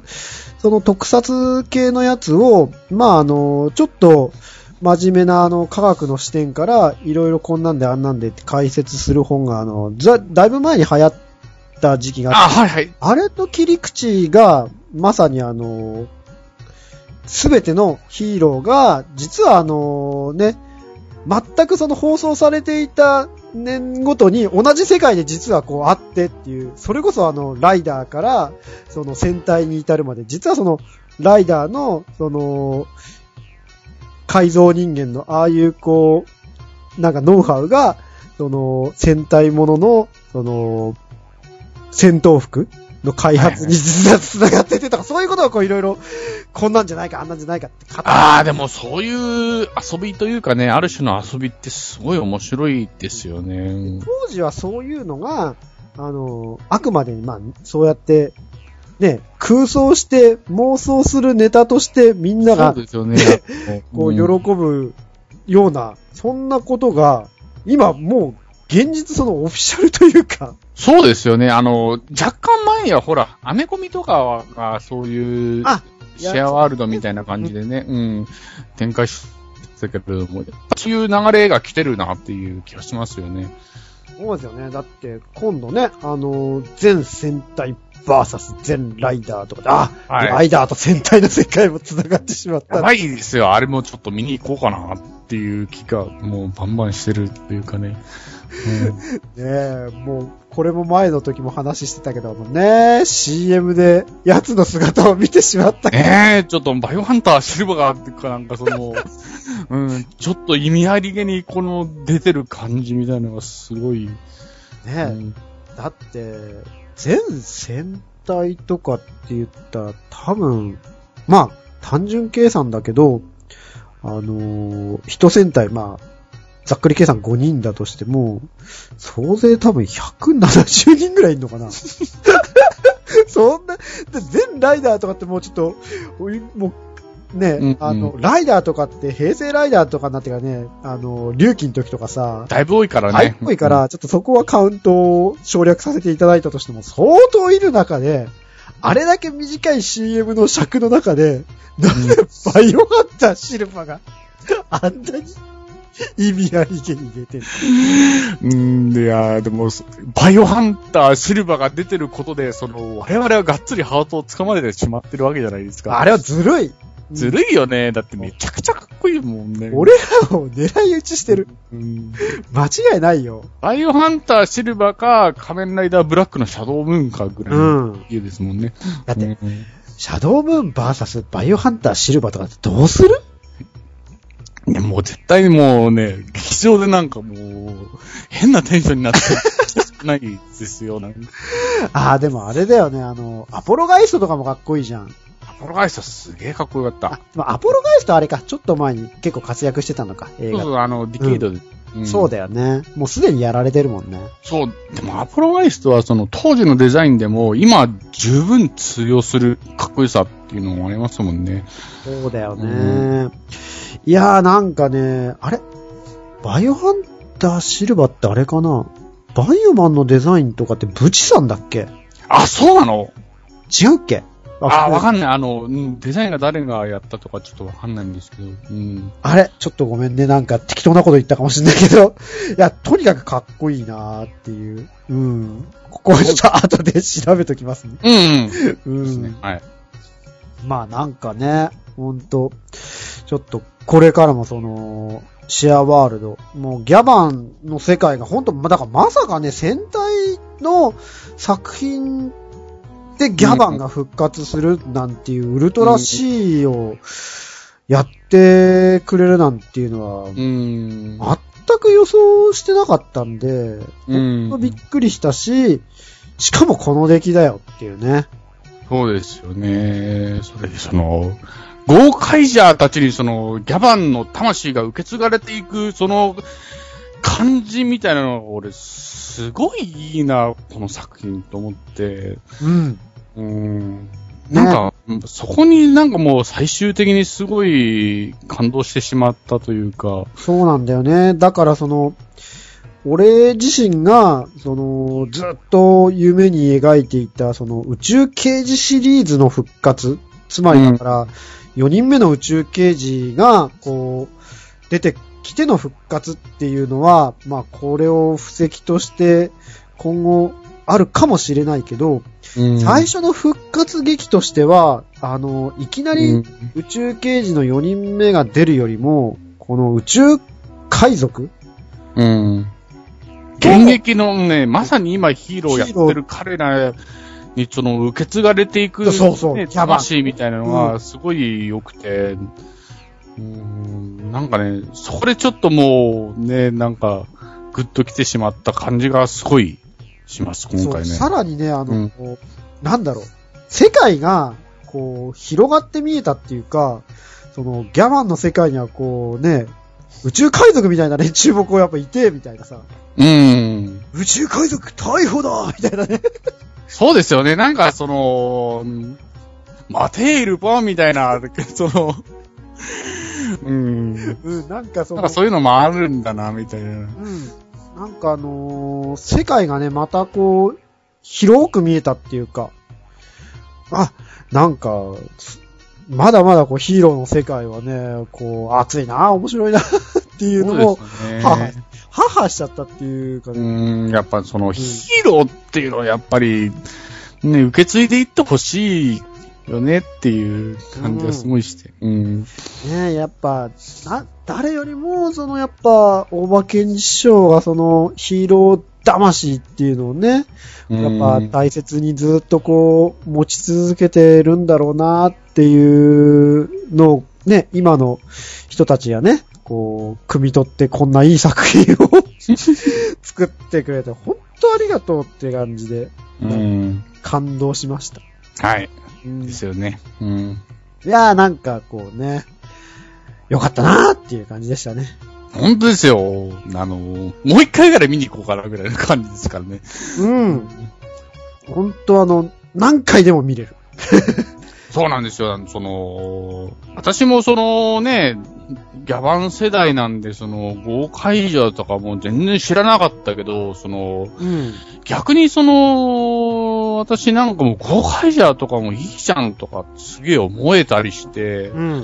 その特撮系のやつを、まあちょっと真面目な科学の視点からいろいろこんなんであんなんでって解説する本がだいぶ前に流行った時期があって。 はいはい。 あれと切り口が、まさにすべてのヒーローが、実はね、全くその放送されていた年ごとに同じ世界で実はこうあってっていう、それこそライダーからその戦隊に至るまで、実はそのライダーの改造人間のああいうこう、なんかノウハウが、戦隊ものの戦闘服の開発に実は繋がっててとか、そういうことをこういろいろ、こんなんじゃないか、あんなんじゃないかってでもそういう遊びというかね、ある種の遊びってすごい面白いですよね。 当時はそういうのが、あくまでまあ、そうやって、ね、空想して妄想するネタとしてみんなが、 そうですよね。 こう喜ぶような、そんなことが、今もう、現実そのオフィシャルというか。 そうですよね。若干前にはほら、アメコミとかは、そういう、シェアワールドみたいな感じでね、展開してたけども、そういう流れが来てるなっていう気がしますよね。 そうですよね。だって、今度ね、全戦隊バーサス全ライダーとかで、ライダーと戦隊の世界も繋がってしまった。 やばいですよ。あれもちょっと見に行こうかなっていう気がもうバンバンしてるっていうかね。 ねえ、もう、これも前の時も話してたけどもね、CM で奴の姿を見てしまったけど。 ちょっとバイオハンターシルバーっていうかなんかちょっと意味ありげにこの出てる感じみたいなのがすごい。 ねえ、だって、全戦隊とかって言ったら多分、まあ、単純計算だけど、一戦隊、まあ、ざっくり計算5人だとしても、総勢多分170人ぐらいいるのかなそんな、全ライダーとかってもうちょっと、もう、ね、ライダーとかって平成ライダーとかになってからね、隆起の時とかさ、 だいぶ多いからね。 だいぶ多いから、ちょっとそこはカウントを省略させていただいたとしても、相当いる中で、あれだけ短い CM の尺の中で、なんでバイオハンターシルバーがあんなに意味ありげに出てる。 いやでも、バイオハンターシルバーが出てることで、我々はがっつりハートをつかまれてしまってるわけじゃないですか。 あれはずるい。 ずるいよね。だってめちゃくちゃかっこいいもんね。 俺らを狙い撃ちしてる。間違いないよ。 バイオハンターシルバーか、仮面ライダーブラックのシャドウムーンかぐらいの家ですもんね。 だって、シャドウムーンバーサスバイオハンターシルバーとかってどうする？ いや、もう絶対もうね、劇場でなんかもう、変なテンションになってないですよ、なんか。 でもあれだよね、アポロガイストとかもかっこいいじゃん。 アポロガイストすげえかっこよかった。 アポロガイストあれか、ちょっと前に結構活躍してたのか、映画。 そう、ディケイドで。 そうだよね。もうすでにやられてるもんね。 そう、でもアポロガイストは当時のデザインでも、今十分通用するかっこよさっていうのもありますもんね。 そうだよね。いやーなんかね、あれバイオハンターシルバーってあれかな？バイオマンのデザインとかってブチさんだっけ？ あ、そうなの？ 違うっけ？ わかんない。デザインが誰がやったとかちょっとわかんないんですけど。 あれちょっとごめんね。なんか適当なこと言ったかもしれないけど。いや、とにかくかっこいいなーっていう。ここはちょっと後で調べときますね。 ですね。はい。 まあなんかね、ほんと、ちょっとこれからもシェアワールド、もうギャバンの世界がほんと、だからまさかね、戦隊の作品でギャバンが復活するなんていうウルトラ C をやってくれるなんていうのは、全く予想してなかったんで、ほんとびっくりしたし、しかもこの出来だよっていうね。 そうですよね。それでゴーカイジャーたちにギャバンの魂が受け継がれていく、感じみたいなのが俺、すごいいいな、この作品と思って。なんか、そこになんかもう最終的にすごい感動してしまったというか。 そうなんだよね。だから俺自身が、ずっと夢に描いていた、宇宙刑事シリーズの復活。つまりだから、4人目の宇宙刑事が、出てきての復活っていうのは、まあ、これを布石として、今後、あるかもしれないけど、最初の復活劇としては、いきなり宇宙刑事の4人目が出るよりも、この宇宙海賊現役のね、まさに今ヒーローやってる彼らに受け継がれていく、魂みたいなのがすごい良くて、なんかね、そこでちょっともうね、なんか、グッと来てしまった感じがすごいします、今回ね。 さらにね、なんだろう、世界が、広がって見えたっていうか、ギャバンの世界には宇宙海賊みたいな連中もやっぱいて、みたいなさ。宇宙海賊逮捕だみたいなね。 そうですよね。なんかマテールポンみたいな、なんかそういうのもあるんだな、みたいな。 なんか世界がね、また広く見えたっていうか、なんか、まだまだヒーローの世界はね、熱いな、面白いなっていうのも、ははしちゃったっていうかね。 やっぱヒーローっていうのはやっぱり、ね、受け継いでいってほしいよねっていう感じがすごいして。 ね、やっぱ、誰よりも、やっぱ、大場健二師匠がヒーロー魂っていうのをね、やっぱ大切にずっと持ち続けてるんだろうなっていうのをね、今の人たちがね、汲み取ってこんないい作品を作ってくれて、本当ありがとうって感じで、感動しました。 はい。ですよね。 いやーなんかね、よかったなーっていう感じでしたね。 本当ですよ。もう一回ぐらい見に行こうかなぐらいの感じですからね。 本当何回でも見れる。 そうなんですよ。私もね、ギャバン世代なんで、ゴーカイジャーとかも全然知らなかったけど、逆に私なんかもゴーカイジャーとかもいいじゃんとかすげえ思えたりして、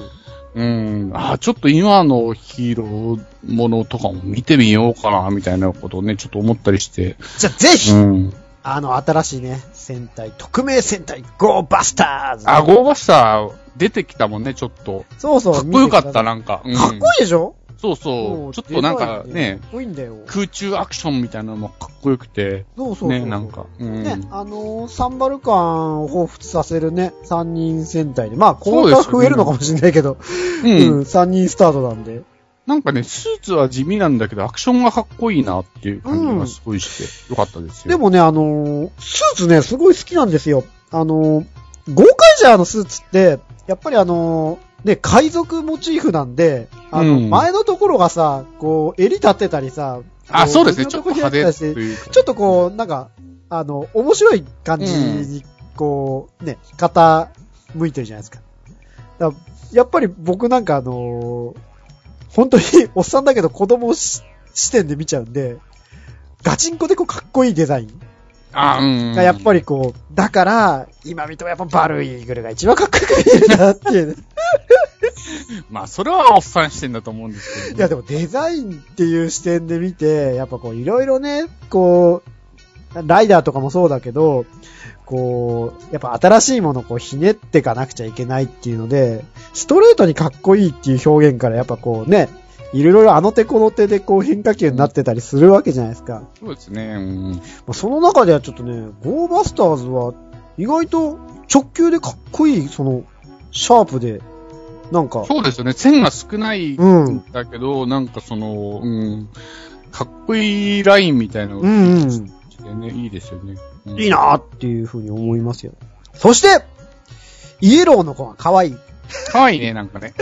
ちょっと今のヒーローものとかも見てみようかな、みたいなことをね、ちょっと思ったりして。 じゃあぜひ、新しいね、戦隊、特命戦隊、ゴーバスターズ、ね。 ゴーバスター出てきたもんね、ちょっと。 そうそう。 かっこよかった、なんか。 かっこいいでしょ？ そうそう。ちょっとなんかね、 かっこいいんだよ。 空中アクションみたいなのもかっこよくて。 そう。 ね、なんか。 ね、サンバルカンを彷彿させるね、3人戦隊で。まあ、これから増えるのかもしれないけど、3人スタートなんで。 なんかね、スーツは地味なんだけど、アクションがかっこいいなっていう感じがすごいして、よかったですよ。 でもね、スーツね、すごい好きなんですよ。ゴーカイジャーのスーツって、やっぱりね、海賊モチーフなんで、前のところがさ、こう、襟立ってたりさ、 そうですね、ちょっと派手というか。 ちょっとこう、なんか、面白い感じに、こう、ね、傾いてるじゃないですか。だからやっぱり僕なんか本当におっさんだけど子供視点で見ちゃうんで、ガチンコでこうかっこいいデザイン。がやっぱりこう、だから、今見てもやっぱバルーイーグルが一番かっこよく見えるなっていう、ね。 まあ、それはおっさん視点だと思うんですけど、ね。 いや、でもデザインっていう視点で見て、やっぱこう、いろいろね、こう、ライダーとかもそうだけど、こう、やっぱ新しいものをこう、ひねっていかなくちゃいけないっていうので、ストレートにかっこいいっていう表現からやっぱこうね、いろいろあの手この手でこう変化球になってたりするわけじゃないですか。 そうですね。 その中ではちょっとね、ゴーバスターズは意外と直球でかっこいい、シャープで、なんか。 そうですよね。線が少ないんだけど、なんかかっこいいラインみたいなのが、いいですよね。 いいなーっていう風に思いますよ。そして、イエローの子が可愛い。 可愛いね、なんかね。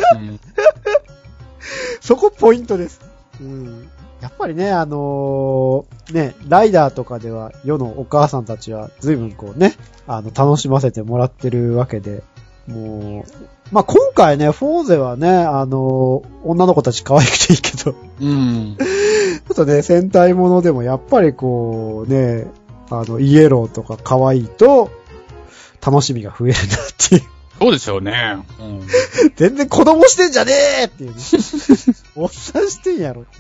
そこポイントです。やっぱりね、ね、ライダーとかでは世のお母さんたちは随分こうね、楽しませてもらってるわけで、もう、まあ、今回ね、フォーゼはね、女の子たち可愛くていいけど、ちょっとね、戦隊ものでもやっぱりこうね、イエローとか可愛いと、楽しみが増えるなっていう。 そうですよね。 全然子供してんじゃねえっていうね。おっさんしてんやろっていう。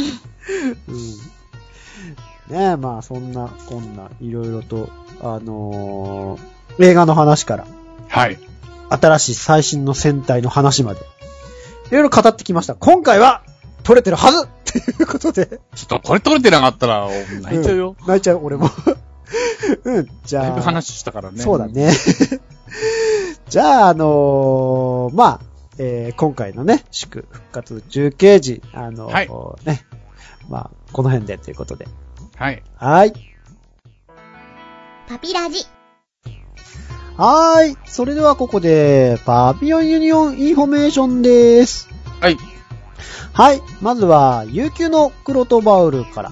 ねえ、まあそんな、こんな、いろいろと、映画の話から、 はい。 新しい最新の戦隊の話まで、いろいろ語ってきました。今回は、撮れてるはずっていうことで。 ちょっとこれ撮れてなかったら、泣いちゃうよ。 泣いちゃう、俺も。じゃあ。 だいぶ話したからね。 そうだね。じゃあ、まあ、今回のね、祝復活中継時、 はい、 ね、まあ、この辺でということで。 はい。 はい。 パピラジ。 はい。それではここで、パピヨンユニオンインフォメーションです。 はい。 はい。まずは、悠久のクロトバウルから。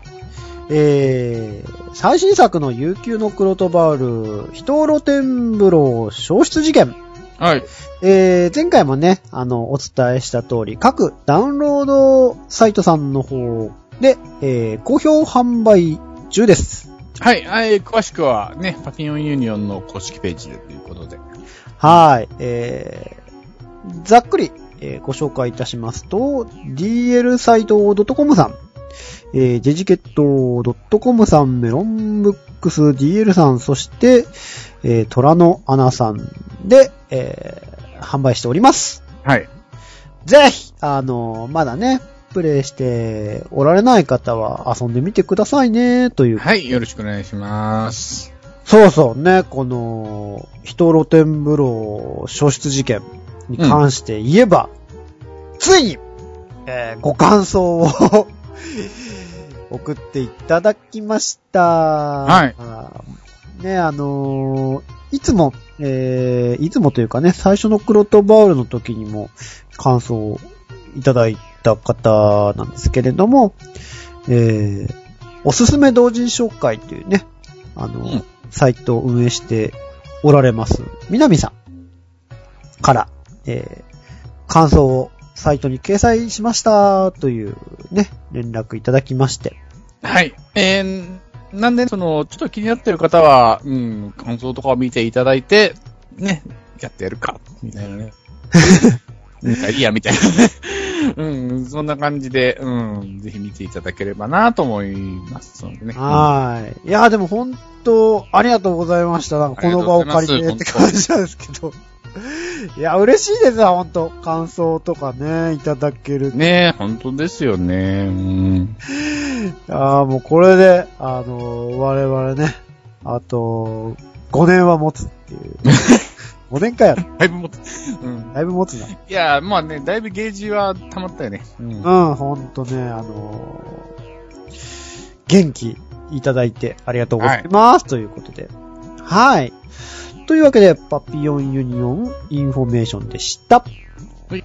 最新作の悠久のクロトバウル、人露天風呂消失事件。 はい。 前回もね、お伝えした通り、各ダウンロードサイトさんの方で、好評販売中です。 はい。詳しくはね、パピヨンユニオンの公式ページでということで。 はい。ざっくり、ご紹介いたしますと、DL サイト .com さん、デジケット .com さん、メロンブックス DL さん、そして、虎の穴さんで、販売しております。 はい。 ぜひ、まだね、プレイしておられない方は遊んでみてくださいね、という。 はい、よろしくお願いします。 そうそうね、この、人露天風呂消失事件に関して言えば、ついに、ご感想を送っていただきました。 はい。 ね、いつもというかね、最初のクロトバウルの時にも感想をいただいた方なんですけれども、おすすめ同人紹介というね、サイトを運営しておられます、南さんから、感想をサイトに掲載しましたというね、連絡いただきまして。 はい。なんで、ちょっと気になっている方は、感想とかを見ていただいて、ね、やってやるか、みたいなね。 いいや、みたいなね。うん、そんな感じで、うん、ぜひ見ていただければなと思いますのでね。 はい。いや、でも本当、ありがとうございました。なんかこの場を借りてって感じなんですけど。いや、嬉しいですわ、本当感想とかね、いただける。 ねえ、本当ですよね。うん。 もうこれで、我々ね、あと、5年は持つっていう。5年かやろ。 だいぶ持つ。うん。 だいぶ持つな。 いや、まあね、だいぶゲージは溜まったよね。 うん、ほんとね、元気いただいてありがとうございます。はい、ということで。はい。というわけで、パピヨンユニオンインフォメーションでした。はい。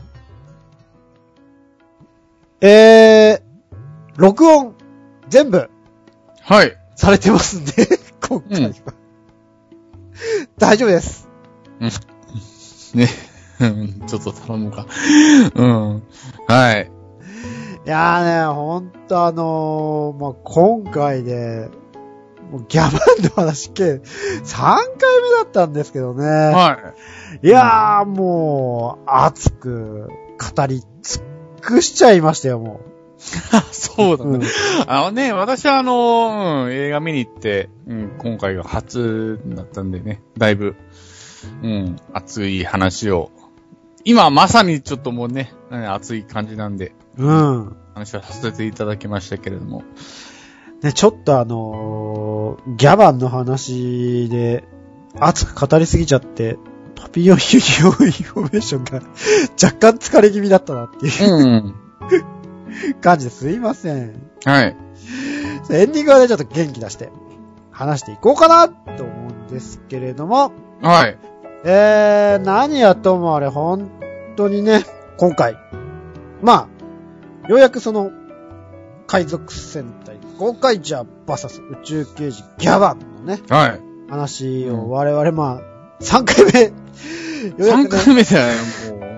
録音、全部。 はい。 されてますんで、今回は。大丈夫です。 うん。ね。ちょっと頼むか。うん。はい。 いやーね、ほんとまあ、今回で、もうギャバンの話3回目だったんですけどね。はい。いやーもう、熱く語り尽くしちゃいましたよ、もう。 そうだね。私は映画見に行って、今回が初だったんでね、だいぶ、熱い話を、今まさにちょっともうね、熱い感じなんで、話をさせていただきましたけれども。 ね、ちょっとギャバンの話で熱く語りすぎちゃって、パピヨンユニオンインフォメーションが若干疲れ気味だったなっていう、感じですいません。 はい。 エンディングはね、ちょっと元気出して話していこうかなと思うんですけれども。 はい。 何やともあれ、本当にね、今回。まあ、ようやくその、海賊戦隊ゴーカイジャー VS 宇宙刑事ギャバンのね、 はい。 話を我々まあ、3回目、ようやく、ね、3回目だよ、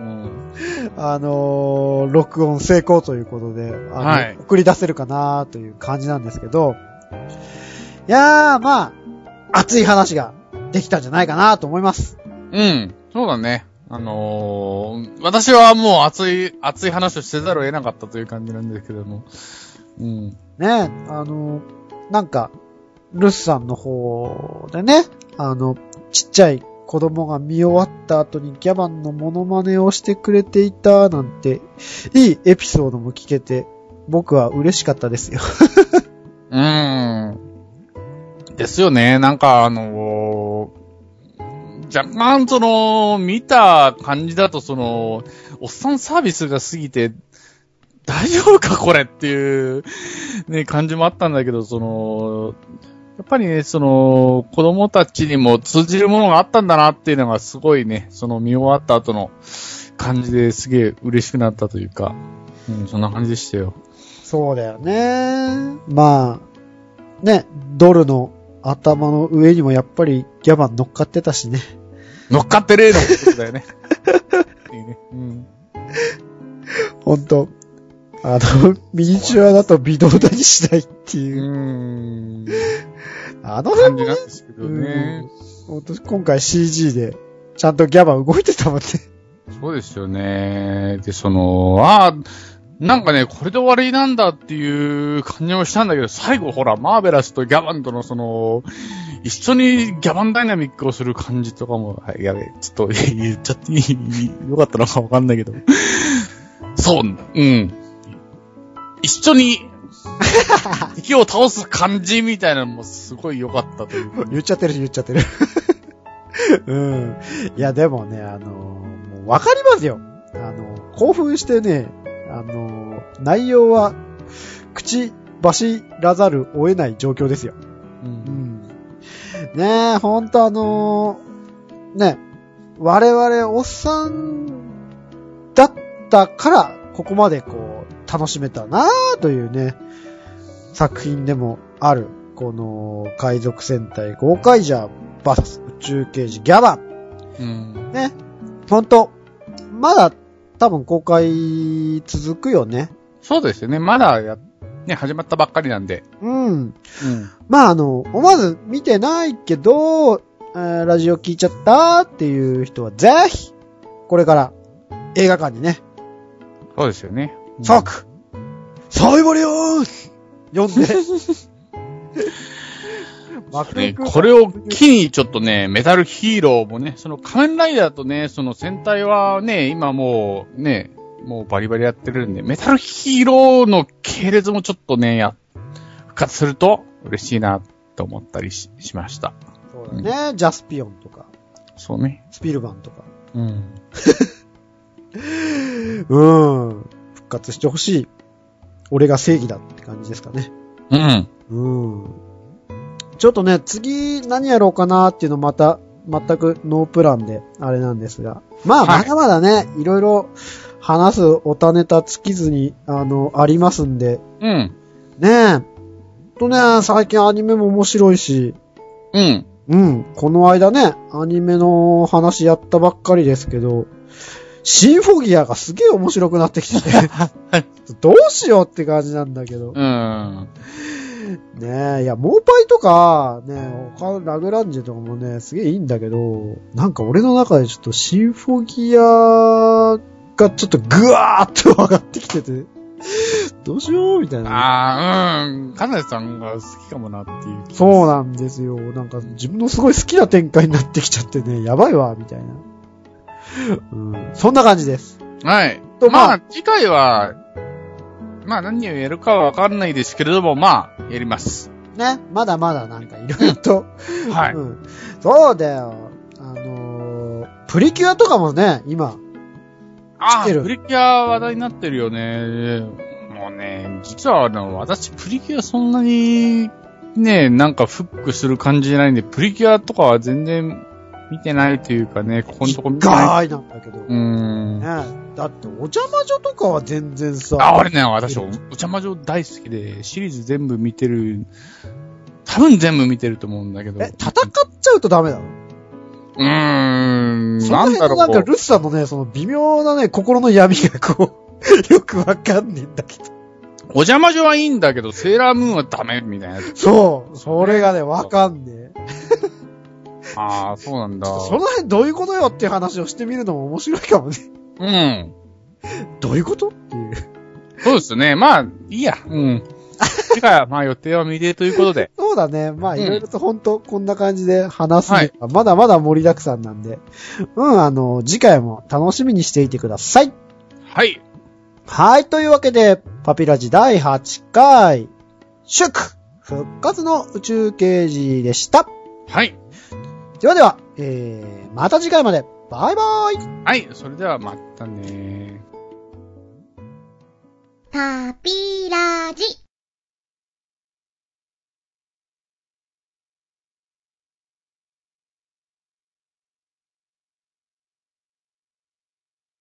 もう。録音成功ということで、はい、送り出せるかなという感じなんですけど、いやー、まあ、熱い話ができたんじゃないかなと思います。 うん、そうだね。私はもう熱い話をせざるを得なかったという感じなんですけども。うん。 ね、なんか、ルスさんの方でね、ちっちゃい子供が見終わった後にギャバンのモノマネをしてくれていたなんて、いいエピソードも聞けて、僕は嬉しかったですよ。 ですよね。なんか若干見た感じだとおっさんサービスが過ぎて、大丈夫かこれっていう、ね、感じもあったんだけど、やっぱりね、子供たちにも通じるものがあったんだなっていうのがすごいね、見終わった後の感じですげえ嬉しくなったというか、そんな感じでしたよ。そうだよね。まあ、ね、ドルの頭の上にもやっぱりギャバン乗っかってたしね。 乗っかってねえのことだよね。いいね。 ほんと。ミニチュアだと微動だにしないっていう。 感じなんですけどね。 今回 CG で、ちゃんとギャバン動いてたもんね。 そうですよね。で、なんかね、これで終わりなんだっていう感じもしたんだけど、最後ほら、マーベラスとギャバンとの一緒にギャバンダイナミックをする感じとかも、やべ、ちょっと言っちゃってよかったのかわかんないけど。そう、一緒に敵を倒す感じみたいなのもすごい良かったというか、 言っちゃってる。いや、でもね、もうわかりますよ。興奮してね、内容は口走らざるを得ない状況ですよ。ねえ、ほんとね、我々おっさんだったから、ここまで楽しめたなぁというね、作品でもある、この海賊戦隊ゴーカイジャー VS 宇宙刑事ギャバン。ね、ほんと、まだ多分公開続くよね。 そうですよね。まだね、始まったばっかりなんで。 まあ思わず見てないけど、ラジオ聞いちゃったっていう人はぜひ、これから映画館にね、 そうですよね。 即、サイボリオン読んで、 ね、これを機にちょっとね、メタルヒーローもね、その仮面ライダーとね、その戦隊はね、今もうね、もうバリバリやってるんで、メタルヒーローの系列もちょっとね、復活すると嬉しいなと思ったり しました。 そうだね、ジャスピオンとか。 そうね。 スピルバンとか。 うん。 復活してほしい。俺が正義だって感じですかね。ちょっとね、次何やろうかなっていうのまた、全くノープランで、あれなんですが。まあ、まだまだね、いろいろ話すおたネタ尽きずに、ありますんで。ねえ。最近アニメも面白いし。この間ね、アニメの話やったばっかりですけど、シンフォギアがすげえ面白くなってきてて、どうしようって感じなんだけど。ねえ、いや、モーパイとか、ね、ラグランジェとかもね、すげえいいんだけど、なんか俺の中でちょっとシンフォギアがちょっとグワーっと上がってきてて、どうしようみたいな。 かなりさんが好きかもなっていう。 そうなんですよ。なんか自分のすごい好きな展開になってきちゃってね、やばいわ、みたいな。そんな感じです。 はい。まあ、次回は、まあ何をやるかはわかんないですけれども、まあ、やります。 ね。まだまだなんかいろいろと。 はい、 そうだよ。プリキュアとかもね、今。 プリキュア話題になってるよね。もうね、実は私プリキュアそんなに、ね、なんかフックする感じじゃないんで、プリキュアとかは全然見てないというかね、ここのとこ見てない。 意外なんだけど。 ね。 だって、お邪魔女とかは全然さ。 俺ね、私、お邪魔女大好きで、シリーズ全部見てる、多分全部見てると思うんだけど。 戦っちゃうとダメなの？なんだろう。なんか、ルッサのね、その微妙なね、心の闇がこう、よくわかんねえんだけど。 お邪魔女はいいんだけど、セーラームーンはダメみたいな。 そう。それがね、わかんねえ。 そうなんだ。 その辺どういうことよっていう話をしてみるのも面白いかもね。どういうことっていう。 そうですね。まあ、いいや。次回は、まあ予定は未定ということで。 そうだね。まあいろいろと本当こんな感じで話すのが、まだまだ盛りだくさんなんで。次回も楽しみにしていてください。 はい。 はい。というわけで、パピラジ第8回、祝復活の宇宙刑事でした。 はい。 ではでは、また次回まで。バイバーイ。 はい。それではまたね。 パピラジ。